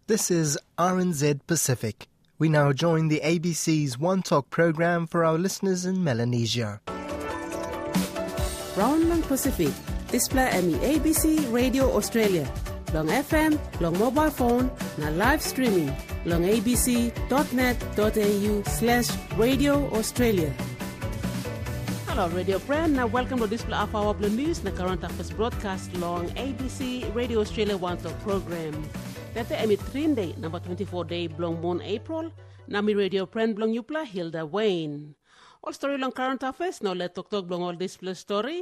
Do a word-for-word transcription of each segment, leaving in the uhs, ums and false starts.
This is R N Z Pacific. We now join the A B C's One Talk program for our listeners in Melanesia. Round long Pacific, display M E A B C Radio Australia. Long F M, long mobile phone, na live streaming. Long abc.net.au slash Radio Australia. Hello, Radio Friend. Now, welcome to this of our news, the current affairs broadcast long A B C Radio Australia One Talk program. Dati emi three day, number twenty-four day, blong moon April. Nami Radio Friend blong yupla Hilda Wayne. All story long current affairs. Now, let talk talk blong all this plus story.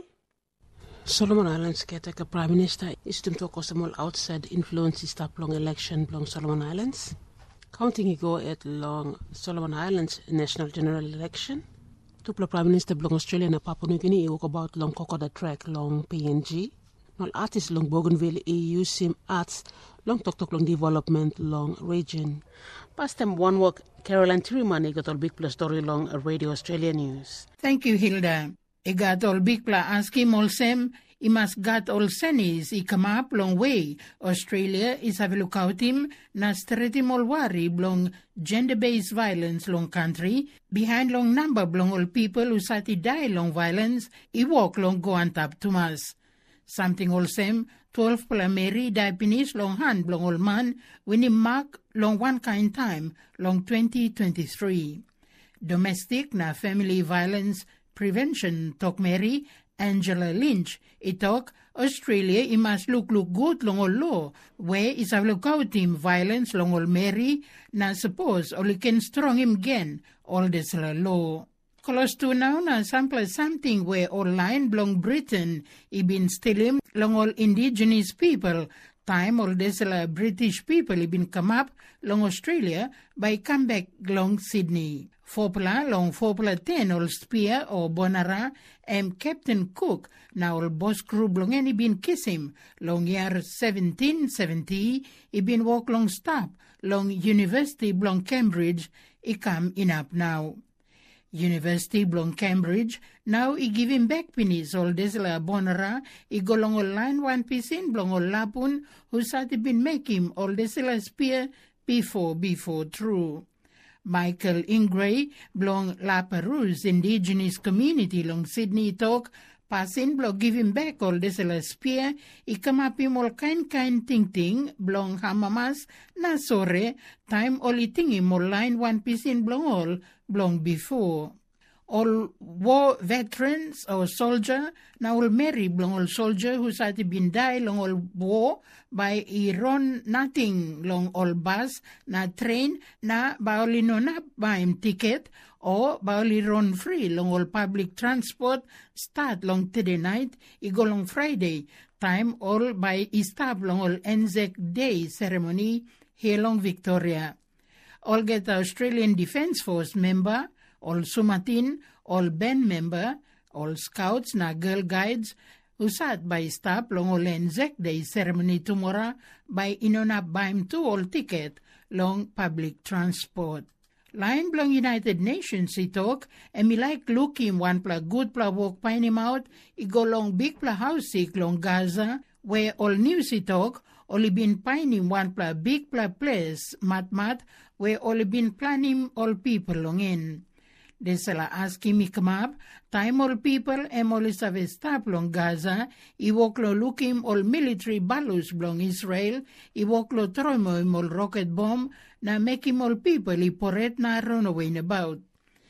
Solomon Islands caretaker Prime Minister is to talk about outside influence stop long election blong Solomon Islands. Counting go at long Solomon Islands national general election. Tupla Prime Minister blong Australia na Papua New Guinea walk about long Kokoda track long P N G. Nol artist long Bougainville E U sim arts long tok tok long development long region. Past time one work Caroline Tiriman got all big plus story long Radio Australia News. Thank you, Hilda. I got all big pla asking molsem I mas got all senis I come up long way. Australia is have a lookout him na streti molwari blong gender-based violence long country. Behind long number blong all people who sati die long violence, I walk long go on top to mas. Something all same, twelve pla Mary die pinis long hand blong all man when he mark long one kind time long twenty twenty-three. Domestic na family violence prevention talk Mary Angela Lynch, it talk Australia it must look look good long all law, where is a lookout him violence long all Mary, na suppose or can strong him again, all this law. Close to now na sample something where online long Britain it been stealing long all indigenous people, time all this British people it been come up long Australia by come back long Sydney. Fopla long Fopla ten ol spear or Bonara and Captain Cook now ol boss crew long any been kiss him long year seventeen seventy he been walk long stop long University blong Cambridge he come in up now. University blong Cambridge now he give him back pinis all this la Bonara he go long ol line one piece in blong ol lapun who sat been make him all this la spear before before true. Michael Ingray, blong La Perouse indigenous community long Sydney talk, passing blong give him back all this la spear, I come up him all kind kind ting ting, blong hamamas, na sore, time all eating him all line one piece in blong all, blong before. All war veterans or soldier, now all marry blong all soldier who sati been die long all war by I run nothing long all bus na train na baoli no na buy him ticket or baoli run free long all public transport start long today night I go long Friday time all by I stop long all Anzac Day ceremony here long Victoria. All get Australian Defence Force member, all Sumatin, all band member, all scouts na girl guides, who sat by stop long all Anzac Day ceremony tomorrow by inona baim to all ticket long public transport. Line blong United Nations he talk, and me like look him one pla good pla walk pine him out, he go long big pla house sick long Gaza, where all news he talk, only been pining one pla big pla place, mat mat, where only been planning all people long in. Desala asking me come up, time all people and all is have stop long Gaza, I walk lo look him all military balloons long Israel, I walk lo troimo him all rocket bomb, na make him all people I poret na run away about.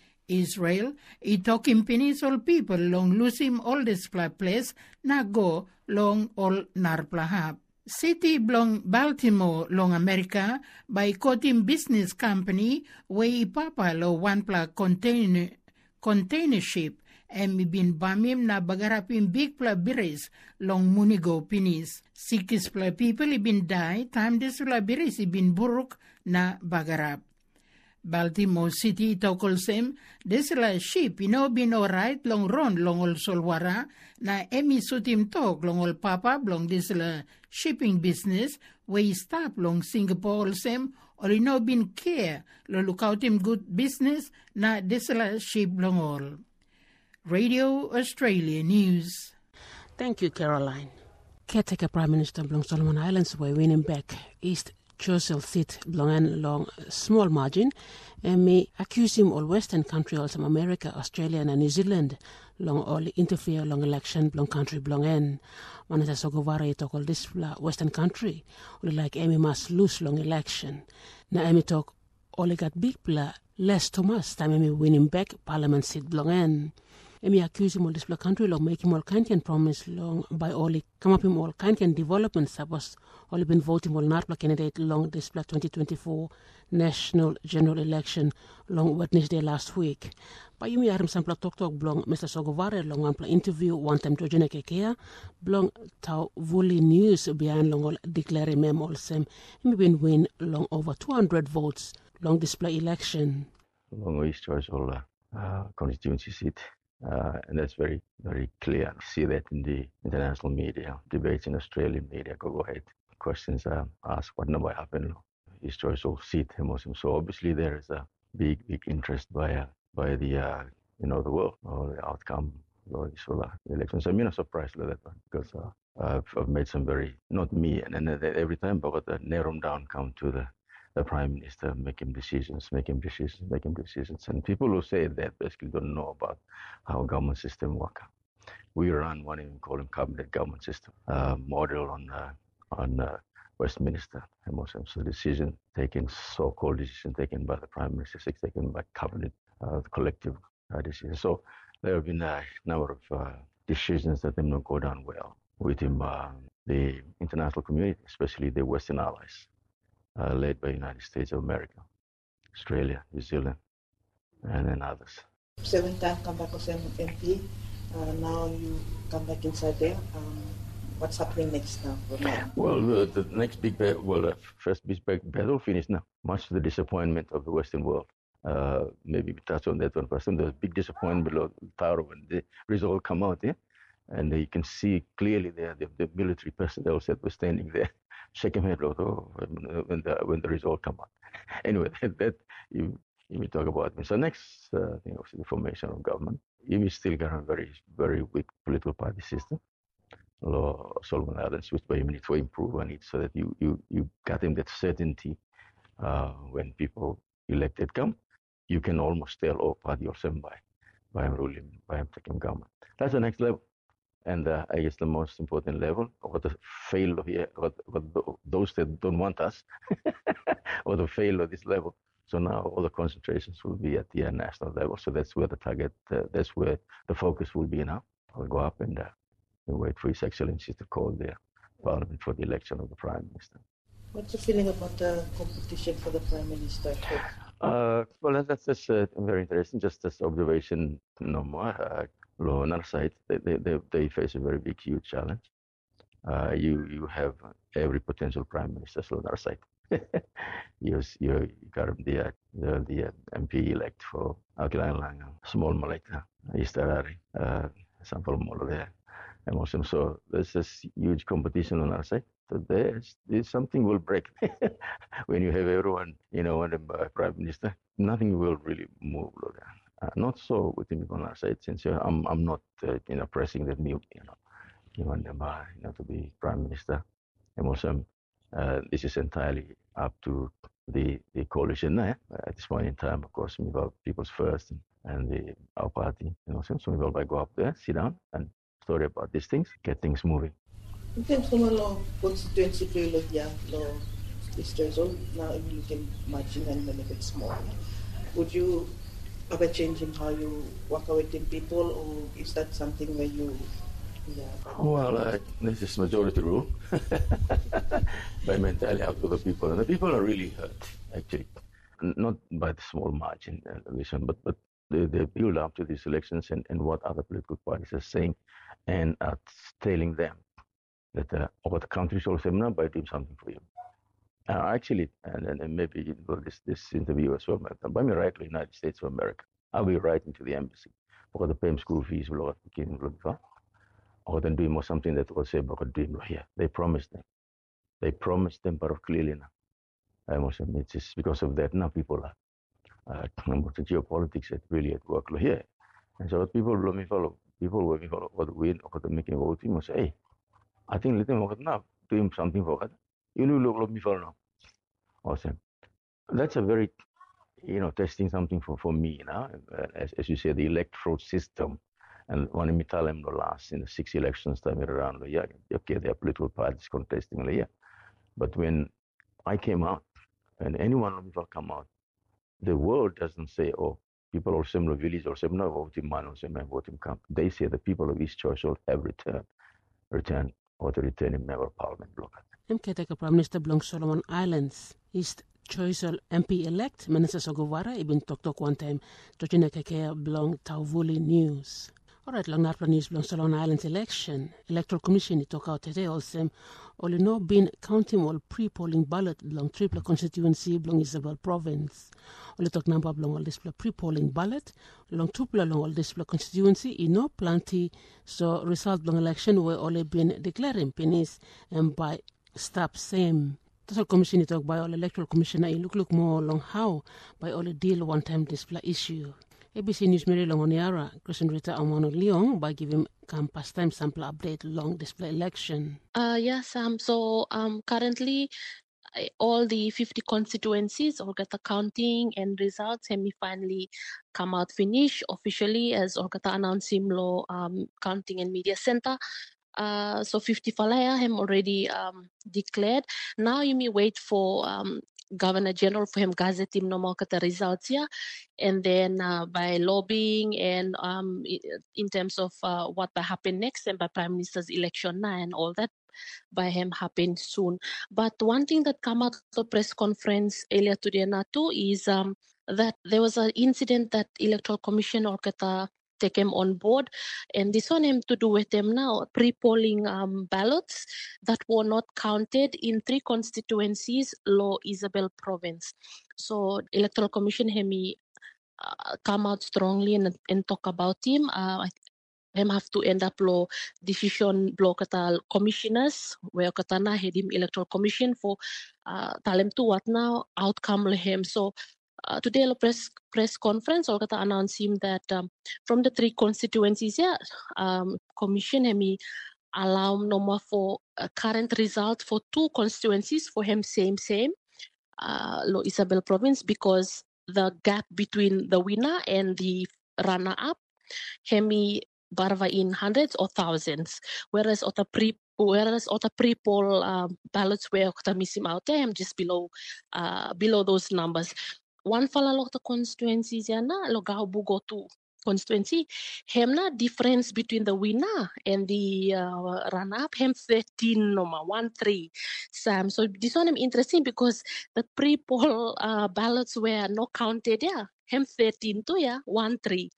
Israel, I talk him penis all people long lose him all this place, na go long all narplahap. City blong Baltimore long America by Cotim Business Company way papa lo one pla container container ship and mi bin bamim na bagarapin big pla bires long munigo pinis. Sikis pla people i bin die time des pla bires i bin buruk na bagarap. Baltimore City tokolsem des la ship you know been alright long run long ol solwara na emi sutim tok long ol papa long des la shipping business where stop long Singapore sem or you know been care lo lookout him good business na des la ship long all. Radio Australia News. Thank you, Caroline. Caretaker Prime Minister blong Solomon Islands were winning back East Churchill seat belong long small margin, and me accuse him all Western country, also America, Australia, and New Zealand, long all interfere long election, long country belong in. One is a sogovara talk all this Western country, only like Amy must lose long election. Now Amy talk only got big blah less Thomas time Amy winning back parliament seat belong in. Emi accuse him of this country long make him all kind and promise long by all come up him all kind and development suppose all been voting all not candidate long this twenty twenty-four national general election long Wednesday last week. By you me arim sample talk talk blong Mister Sogovare long ampla interview one time to Jene Kekea blong tau Vuli News behind long all declare mem all sem him been win long over two hundred votes long display election. Long East Churchill uh, constituency seat. Uh, and that's very, very clear. See that in the international media, debates in Australian media. Go, go ahead. Questions are asked, what number happened? His choice of seat, Muslim. So obviously there is a big, big interest by uh, by the uh, you know the world or the outcome of the elections. I'm not surprised with that one because uh, I've, I've made some very not me and then every time, but the narrow down come to the. The Prime Minister making decisions, making decisions, making decisions. And people who say that basically don't know about how government system works. We run one even call them cabinet government system, uh, model on uh, on uh, Westminster. So decision taken, so-called decision taken by the Prime Minister, taken by cabinet, uh, collective uh, decisions. So there have been a number of uh, decisions that did not go down well within uh, the international community, especially the Western allies. Uh, led by United States of America, Australia, New Zealand, and then others. Seven times come back as M P. Uh, now you come back inside there. Um, what's happening next now? Well, uh, the next big battle, well, the first big battle finished now, much to the disappointment of the Western world. Uh, maybe we touch on that one first. There was big disappointment below Taro when the result come out, yeah? And uh, you can see clearly there the, the military personnel that were standing there. Shake him head, oh, when the when the result come out. Anyway, that, that you you will talk about. So next uh, thing, obviously, the formation of government. You still got a very very weak political party system. Law Solomon Islands, which by need to improve on it, so that you you you got him that certainty uh, when people elected come, you can almost tell, oh, party yourself by by ruling by taking government. That's the next level. And uh, I guess the most important level, or the fail here, what, what those that don't want us, or the fail of this level. So now all the concentrations will be at the uh, national level. So that's where the target, uh, that's where the focus will be now. I'll go up and, uh, and wait for His Excellency to call the Parliament for the election of the Prime Minister. What's the feeling about the competition for the Prime Minister? Uh, well, that's, that's uh, very interesting. Just as observation, no more. Uh, on another side, they, they, they face a very big, huge challenge. Uh, you you have every potential prime minister on our side. you you got the the, the M P elect for Alkilang, Small Malacca, Easterari, uh, Sampal Molo there, and Muslim. So there's this huge competition on our side. So there's, there's something will break when you have everyone, you know, one uh, prime minister. Nothing will really move. Uh, not so with him on our side, since uh, I'm I'm not uh, you know pressing that me, you know, you want them uh, you know to be prime minister, and also uh, this is entirely up to the the coalition eh? At this point in time. Of course, we involve People's First and, and the our party, you know, so we will go up there, sit down, and story about these things, get things moving. In terms of law constituency play yeah, law districts, now you can imagine and a little bit small. Would you have a change in how you work with people, or is that something where you? Yeah. Well, uh, this is majority rule. By mentality out to the people, and the people are really hurt actually, not by the small margin, uh, but but they, they build up to these elections and, and what other political parties are saying, and are telling them that uh, over the country should say no by doing something for you. Uh, actually, and, and maybe you know, this this interview as well, by me right to the United States of America, I'll be writing to the embassy for the paying school fees, or then doing more something that was say about doing here. They promised them, they promised them, but clearly now, I must admit it's because of that now people are uh, the geopolitics that really at work here, and so people let me follow people will me follow what win or the making voting must say, hey, I think let them work now, doing something for that. You know, look, let me follow now. Awesome. That's a very, you know, testing something for, for me, you know, as, as you say, the electoral system. And one of them the last in the six elections time around, yeah, okay, there are political parties contesting, yeah. But when I came out, and anyone will come out, the world doesn't say, oh, people of similar village or similar voting man or similar voting camp. They say the people of East Churchill have returned, returned or to return in member of parliament block. M K T Prime Minister Blong Solomon Islands East Choiseul M P elect Minister Sogovara ibin tok tok one time to Chineke Blong Tauvuli News. Alright, long not news Blong Solomon Islands election. Electoral Commission it talk out today also only no been counting all pre-polling ballot Blong triple constituency Blong Isabel province. Only talk number Blong all this pre-polling ballot Long triple long all this constituency in no plenty so result Blong election were only been declaring pennies and by stop same. Total commission talk by all electoral commissioner look look more long how by all deal one time display issue. A B C News Mary Longoniara, Christian Rita Amano Leon by giving come past time sample update long display election. Uh yes, um so um currently uh, all the fifty constituencies all get the counting and results and we finally come out finish officially as all get announced him law um counting and media center. Uh, so fifty falaya him already um, declared. Now you may wait for um, Governor General for him gazette him no more the results here, and then uh, by lobbying and um, in terms of uh, what will happen next and by Prime Minister's election now and all that by him happen soon. But one thing that come out of the press conference earlier today na too is um, that there was an incident that Electoral Commission or kata take him on board, and this one him to do with them now pre-polling um, ballots that were not counted in three constituencies Law Isabel province. So Electoral Commission him uh, come out strongly and, and talk about him. Uh, him have to end up law decision blow kata commissioners where kata na head him Electoral Commission for uh, tell him to what now outcome le him. So Uh, today, the press press conference, or kata announce him that um, from the three constituencies, yeah, um, commission him allow no more for a current result for two constituencies for him same same, uh, Lo Isabel province because the gap between the winner and the runner up, hemi barva in hundreds or thousands, whereas other pre whereas other pre-poll uh, ballots were kata miss him out there, I'm just below uh, below those numbers. One fala lo the constituencies ya na lo Gahubu to constituency hem na difference between the winner and the uh, runner-up hem thirteen noma one three Sam. So this one I'm interesting because the pre-poll uh, ballots were not counted yeah hem thirteen to yeah one three.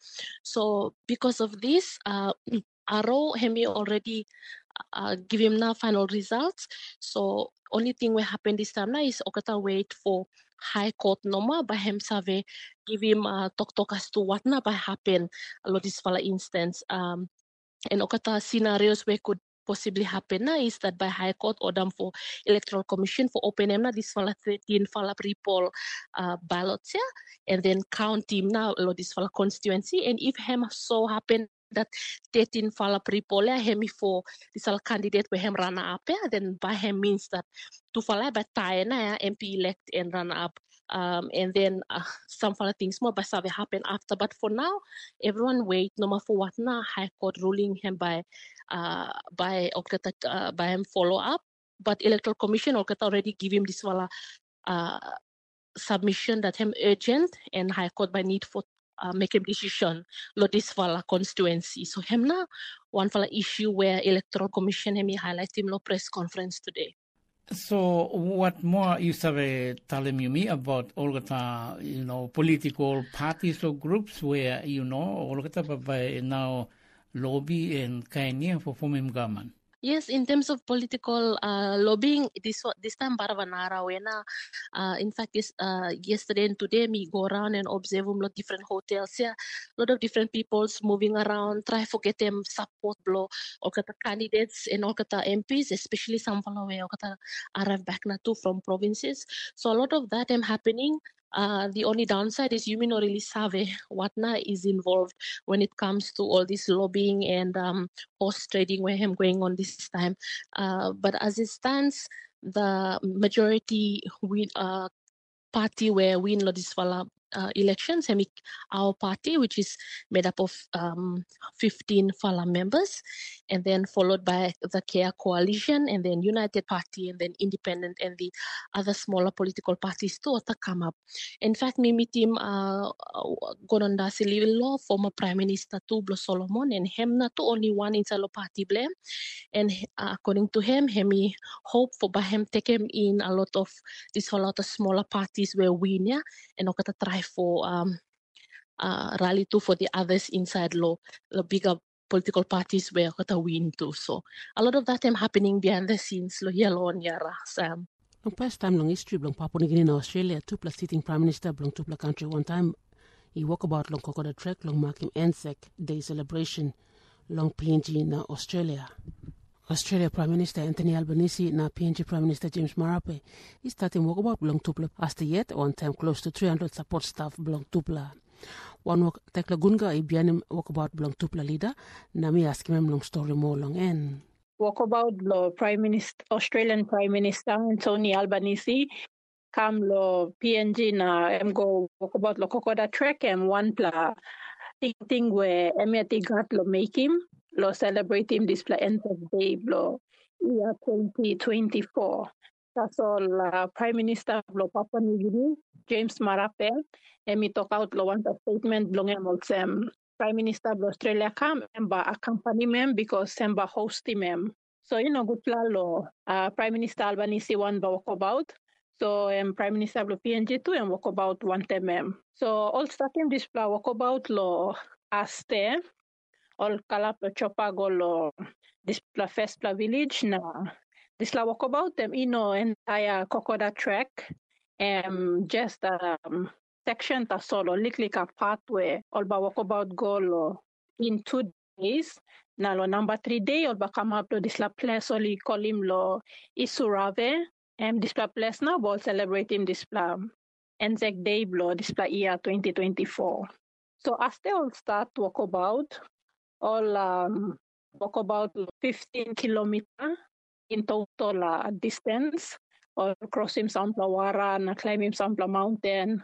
So because of this uh Aro hemi already uh, give him now final results. So only thing will happen this time now is okata wait for High Court noma by him save give him uh, talk talk as to what na by happen a lot this fala instance um and okata scenarios where could possibly happen na is that by High Court or them for Electoral Commission for open him na this fala thirteen fala pre-poll uh, ballots yeah and then count him now a lot this fala constituency and if him so happen that thirteen fala pre-poll yeah him for this fala candidate where him runner up yeah then by him means that to fala by tie na M P elect and run up um, and then uh, some fala things more but have happen after but for now everyone wait no matter for what na High Court ruling him by uh, by uh, by him follow up but Electoral Commission already give him this fala uh, submission that him urgent and High Court by need for uh, make a decision lo this fala constituency so him na one fala issue where Electoral Commission him highlight him lo press conference today. So, what more you say telling me about all the you know political parties or groups where you know all the by now lobby and Kenya for forming government? Yes, in terms of political uh, lobbying, this this time Baravanara wena. Uh, in fact, this uh, yesterday and today, me go around and observe a lot different hotels. Yeah, a lot of different people's moving around, try to get them support blow or kata candidates and all kata M Ps, especially some follow or kata arrive back na too from provinces. So a lot of that am happening. Uh, the only downside is you may not really savvy what na is involved when it comes to all this lobbying and um, horse trading where I'm going on this time. Uh, but as it stands, the majority with uh, party where win lo this fala uh, elections, hemi our party, which is made up of um, fifteen Fala members, and then followed by the CARE Coalition, and then United Party, and then Independent, and the other smaller political parties too to come up. In fact, Mimi team uh, Gononda Sililo, former Prime Minister Tublo Solomon, and him not only one in Salo party blame, and uh, according to him, hemi hope for by him take him in a lot of this a lot of smaller parties where win, yeah, and okata try for um uh rally too for the others inside law the bigger political parties where okata win too. So a lot of that time happening behind the scenes lo yellow on yara Sam. Long past time long history belong Papua New Guinea in Australia, two plus sitting prime minister belong to the country one time. He walk about long Kokoda Trek, long marking Anzac Day celebration, long P N G in Australia. Australia Prime Minister Anthony Albanese na P N G Prime Minister James Marape is starting walkabout belong Tupla. After yet, one time close to three hundred support staff belong Tupla. One walk Tekla Gunga Ibianim walkabout belong Tupla leader. Nami ask him long story more long en. Walkabout lo Prime Minister Australian Prime Minister Anthony Albanese come lo P N G na em go walkabout lo Kokoda Trek and one pla thing thing where emiati gat lo make him. Lo celebrate him display end of day lo year twenty twenty-four. That's all uh, Prime Minister lo Papua New Guinea James Marape and me talk out lo want a statement belong em um, Prime Minister of Australia come and accompany him because semba host him. So you know good plan lo uh, Prime Minister Albanese one ba walk about. So um, Prime Minister of P N G two and walk about one time. So all starting display walk about lo aste all kalap chopago lo display first pla village na display walk about them you know entire Kokoda Trek um just um section ta solo likely ka pathway all ba walk about go lo in two days na lo number three day all ba come up to display place only call him lo Isurave and display place now ball celebrate him display Anzac Day lo display year twenty twenty-four. So after all start walk about all um, walk about fifteen kilometer in total uh, distance or cross him Sampla Wara na climb him Sampla mountain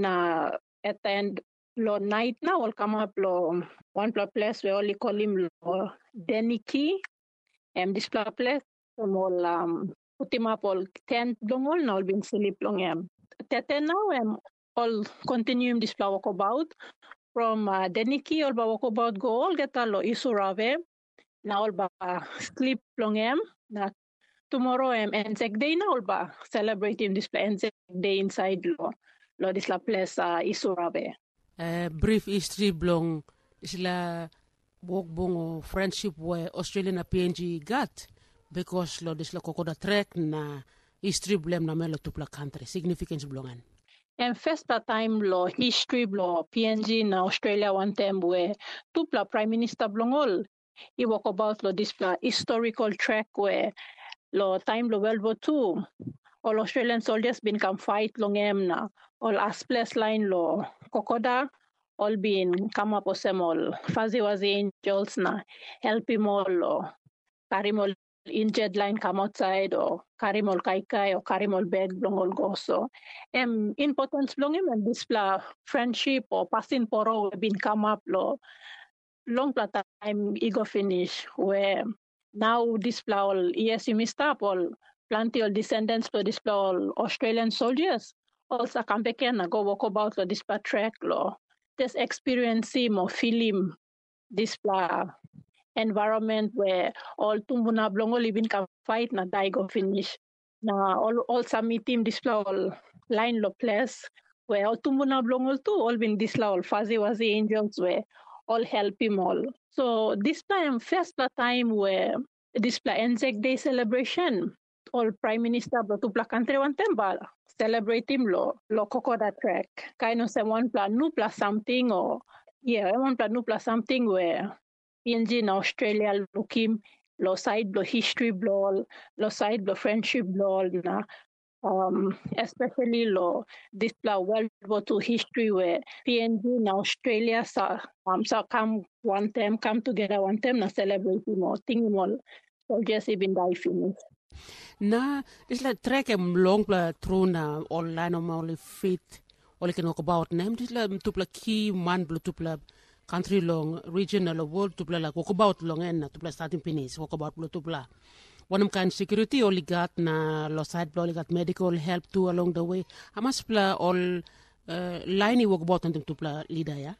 na attend lo night na all come up lo one place where only call him lo Deniki and this place all um ultima all tent long all na all been sleep long em tete now em all continue this walk about from uh, Deniki all ba walk about go all get lo Isurave na all ba sleep long em na tomorrow em Anzac Day na all ba celebrate him display Anzac Day inside lo lo this la place uh, Isurave. Uh, brief history belong isla walk bongo friendship where Australian na P N G got because lo this la Kokoda Trek na history blem na melo tupla country significance belongan. And first time lo history lo P N G na Australia one time where tupla Prime Minister blongol he walk about lo this historical track where lo time lo World War Two all Australian soldiers been come fight long em na all as place line lo Kokoda all been come up with them all Fuzzy Wuzzy angels na help him all lo carry all injured line come outside or carry all kai kai or carry all bag long all go so um importance long him and display friendship or passing poro been come up lo long time ego finish where now display all yes you missed up all plenty of descendants to display all Australian soldiers also come back and go walk about lo display track lo just experience him or feel him display environment where all tumbuna blongo living can fight na daigo finish na all all submit team display all line lo place where all tumbuna blongo too all been display all Fuzzy Wuzzy angels where all help him all. So this time first time where display Anzac Day celebration all Prime Minister of tupla country one temba celebrate him lo lo Kokoda Trek kind of one plan new plus something or yeah one plan new plus something where P N G in Australia looking lo side lo history blo lo side lo friendship blo na um especially lo this blo World War Two history where P N G in Australia sa um so come one time come together one time na celebrate more thing more so just even die finish. Na, this like track em long pla through na online or only fit or like talk about name. This like tupla key man blue tupla country long regional or world tupla like walk about long end tupla starting penis walk about blue tupla. One of kind security only got na lo side only got medical help too along the way. How much pla all uh, line walk about on them tupla leader ya?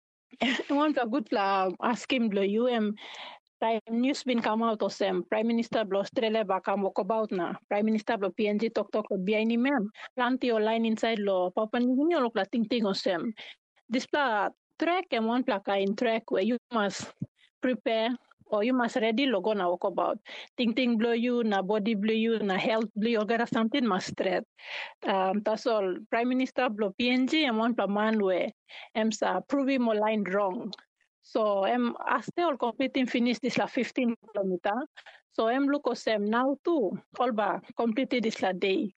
One pla good pla asking blue U M. Time news been come out of them. Prime Minister blo Australia bakam walk about na. Prime Minister blo P N G talk talk lo biya ni mem. Planti online inside lo. Papua New Guinea lo ting ting of them. This pla track and one pla in track where you must prepare or you must ready logo na walk about. Ting ting blow you na body blow you na health blow you or something must threat. Um, that's all. Prime Minister blo P N G and one pla man where emsa proving more line wrong. So I'm after all completing finish this la fifteen kilometer. So I'm look at them now too. All ba completed this la day.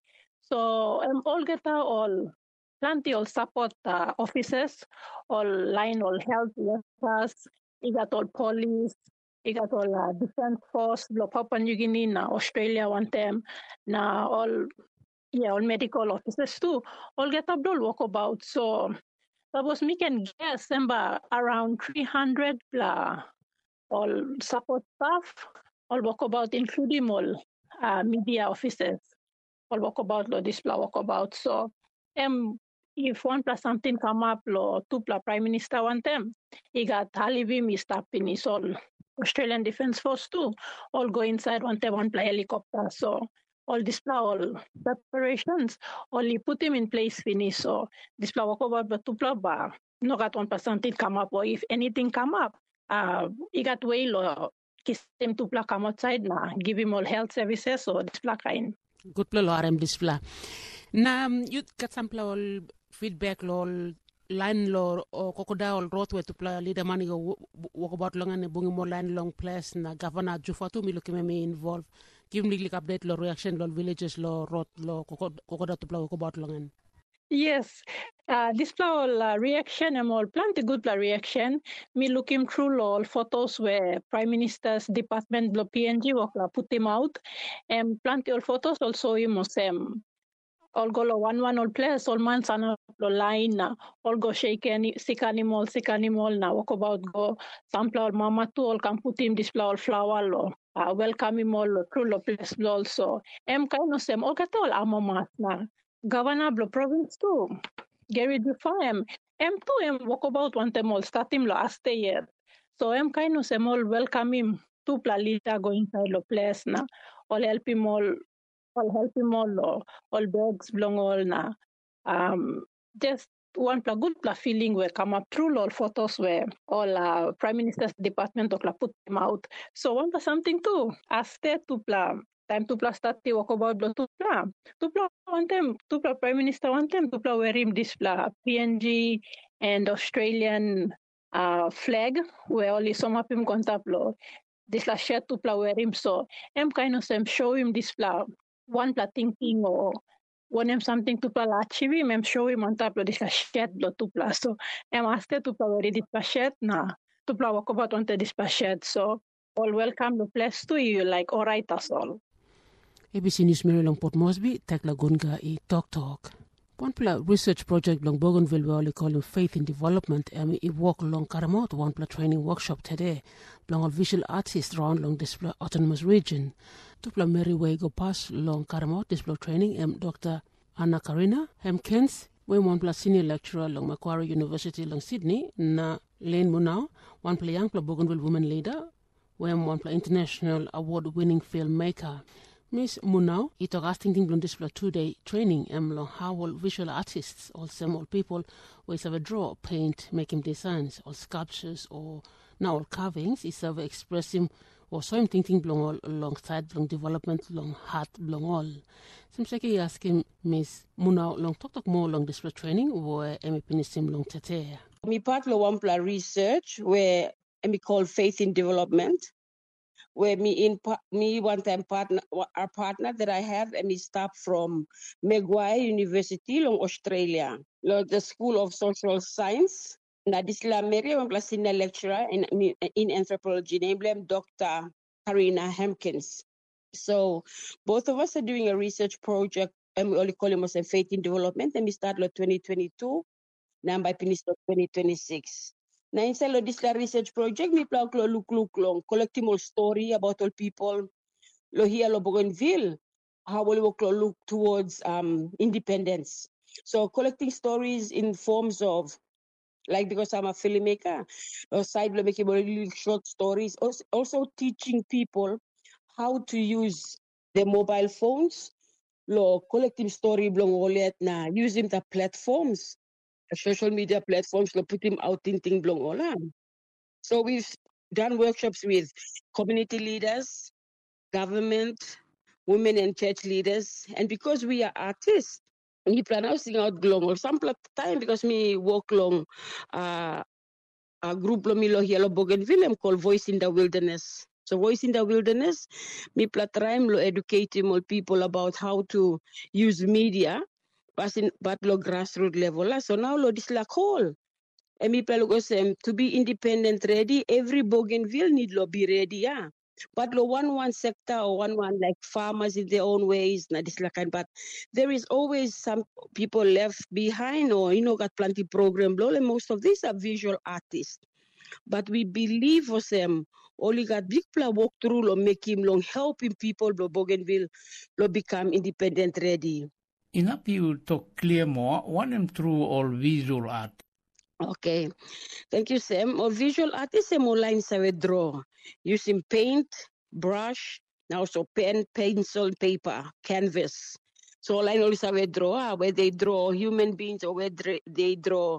So I'm all get all plenty all support uh, officers, all line all health workers. You got all police. You got all uh, defense force. Blo Papua New Guinea na Australia one time. Na all yeah all medical officers too. All get up all walk about. So. That was me can guess remember around three hundred blah, all support staff, all walk about including all uh, media officers, all walk about lo display walk about. So um, if one plus something come up lo two plus Prime Minister one time, he got Halivi me stopping his all Australian Defence Force too, all go inside one time one plus helicopter. So all display all preparations, only put him in place finish. So display walk about but two plus bar. No got one percent come up or if anything come up, uh he got way lo kiss him to plus come outside na give him all health services or display kind. Good pla lo arem display. Na you got some pla all feedback lo line lo o kokoda all road we to pla leader money go walk about long and bungi more line long place na governor Jufatu mi look me involved. Give me like update lo reaction lo villages lo road lo kokoda to pla walk about long and. Yes, uh, this all uh, reaction and all plenty good pla reaction. Me looking through all photos where Prime Minister's Department lo P N G work put him out, and plenty all photos also him same. All go lo one one all place all man sana lo line na all go shake any sick animal sick animal na walk about go sample all mama too all can put him display all flower lo uh, welcome him all lo through lo place also. Em kind of same all get all amamas na. Governor blo province too. Gary Dufam. M two M walk about one time all start him lo aste yet. So M kind of sem all welcome him two pla leader go inside lo place na. All help him all all help him all lo all bags belong all na. Um just one pla good pla feeling where come up through all photos where all uh, Prime Minister's Department of la put him out. So one pla something too. Aste two pla time to plus start the walk about blo to pla. To pla one time, to pla Prime Minister one time, to pla wear him this pla P N G and Australian uh, flag where only some of him contact lo. This la shirt to pla wear him so. Em kind of some show him this pla one pla thinking or one him something to pla achieve him, em show him on top lo this la shirt blo to pla. So em asked to pla wear this pla shirt na to pla walk about on this pla shirt. So all welcome the place to you like all right as all. A B C News Mary long Port Moresby, tak lagunga i Talk Talk. One pla research project long Bougainville we only call him Faith in Development and it walk long Karamot, one pla training workshop today. Long all visual artists around long this pla autonomous region. Two pla Mary way go pass long Karamot, this pla training and Doctor Anna Karina Hemkins, we one pla senior lecturer long Macquarie University long Sydney, na Lane Munau, one pla young pla Bougainville woman leader, we one pla international award winning filmmaker. Miss Munau, it was thinking on this two-day training and um, how all visual artists, all some all people, ways of a draw, paint, making designs, or sculptures, or now all carvings, is of expressing or so I'm thinking long all alongside long development, long heart, long all. Seems like he asking Miss Munau long talk talk more long this training or M P sim long tete. Me part of one pla research where me call Faith in Development. Where me in me one time partner our partner that I have and me staff from Maguire University long Australia, long the School of Social Science. Na disla Mary one plus senior lecturer in in anthropology named Doctor Karina Hemkins. So both of us are doing a research project, and we only call it a Faith in Development, and we start like twenty twenty-two, now by finish twenty twenty-six. Now inside of this research project, we plan to look look long, collecting more story about all people, lo here lo Bougainville, how we will look towards um, independence. So collecting stories in forms of, like because I'm a filmmaker, or side lo making really short stories, also, also teaching people how to use their mobile phones, lo collecting story blong olet na using the platforms, the social media platforms, lo put him out in ting blong olam. So we've done workshops with community leaders, government, women and church leaders, and because we are artists, we plan out sing out glong or some time because me walk long uh, a group lo milo here lo Bougainville called Voice in the Wilderness. So Voice in the Wilderness, me platime lo educating more people about how to use media, but in but lo grassroots level. So now lo this la call. And me plan um, to be independent ready. Every Bougainville need lo be ready, yeah. But lo one one sector or one one like farmers in their own ways, na this like but there is always some people left behind or you know got plenty program. Lo, and most of these are visual artists. But we believe for them, only got big plan walk through lo make him long helping people lo Bougainville lo become independent ready. Enough you talk clear more, one them through all visual art. Okay, thank you, Sam. Or visual artists mo lines I draw using paint, brush, now also pen, pencil, paper, canvas. So line always I draw where they draw human beings or where they draw,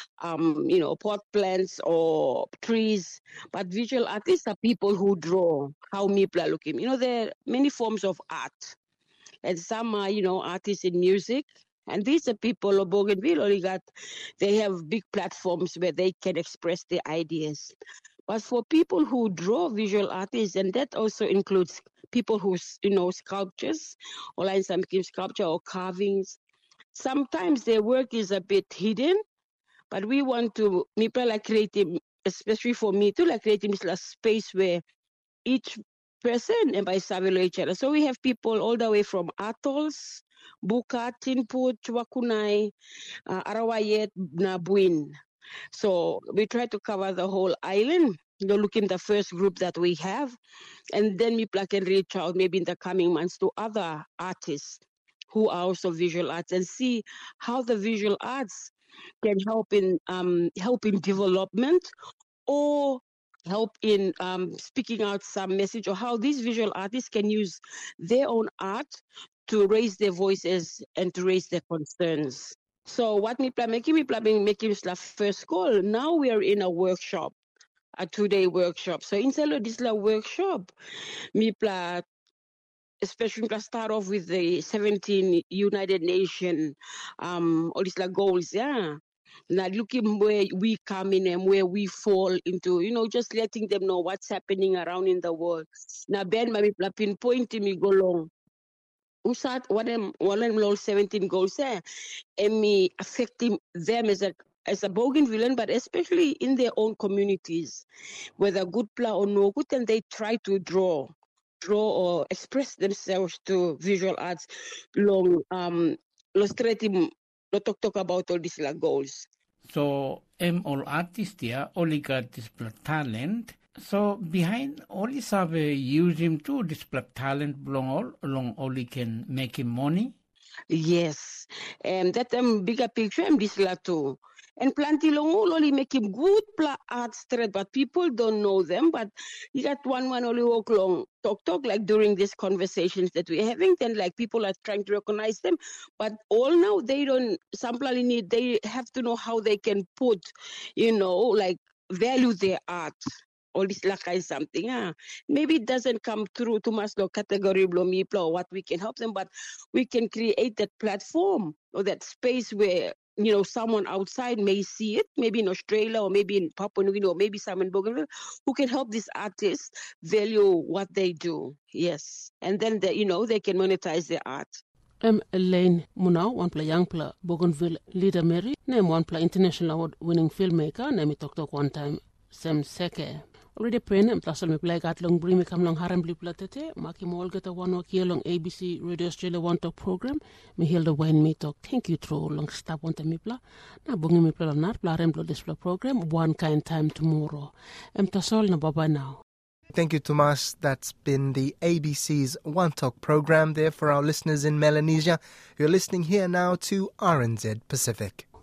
um, you know, pot plants or trees. But visual artists are people who draw how people are looking. You know, there are many forms of art, and some are, you know, artists in music. And these are people of Bougainville only got, they have big platforms where they can express their ideas. But for people who draw visual artists, and that also includes people who, you know, sculptures, or like some sculpture or carvings, sometimes their work is a bit hidden, but we want to, me like creating, especially for me too, like creating a space where each person and by Savilo each other. So we have people all the way from atolls, Buka, Tinput, Chuakunai, uh, Arawayet, Nabuin. So we try to cover the whole island. You look in the first group that we have, and then we can reach out maybe in the coming months to other artists who are also visual arts and see how the visual arts can help in um, help in development or help in um, speaking out some message, or how these visual artists can use their own art to raise their voices and to raise their concerns. So what me plan making me plan making is the first call. Now we are in a workshop, a two-day workshop. So inside of this workshop, me plan especially to start off with the seventeen United Nations um all these like goals, yeah. Now looking where we come in and where we fall into, you know, just letting them know what's happening around in the world. Now Ben me pinpointing me go long. Usat what them one of them seventeen goals there and me affecting them as a as a Bougainvillean, but especially in their own communities, whether good pla or no good, and they try to draw draw or express themselves to visual arts long um illustrating lo talk talk about all these like goals. So I'm all artists here, only got this talent. So behind all this have use him to display talent belong all along only can make him money. Yes, and that um bigger picture I'm this la too. And plenty long only make him good pla art straight, but people don't know them. But you got one one only walk long talk talk like during these conversations that we're having, then like people are trying to recognize them. But all now they don't simply need they have to know how they can put, you know, like value their art. All this like is something, yeah. Maybe it doesn't come through to much no category or what we can help them, but we can create that platform or that space where, you know, someone outside may see it, maybe in Australia or maybe in Papua New Guinea or maybe some in Bougainville, who can help these artists value what they do. Yes. And then, they, you know, they can monetize their art. I'm Elaine Munau, one play young play Bougainville leader Mary, name one play international award winning filmmaker, name me talk talk one time, Sam Seke. Already pen and plus me play got long bring me come long haram blue platete, Maki Mol get a one walk here long A B C Radio Australia One Talk program, me heal the wine me talk, thank you through long stop on the mipla, na bungi me play on that, bla remblo display program, one kind time tomorrow. Em tasol na baba now. Thank you, Tomas. That's been the A B C's One Talk program there for our listeners in Melanesia. You're listening here now to R N Z Pacific.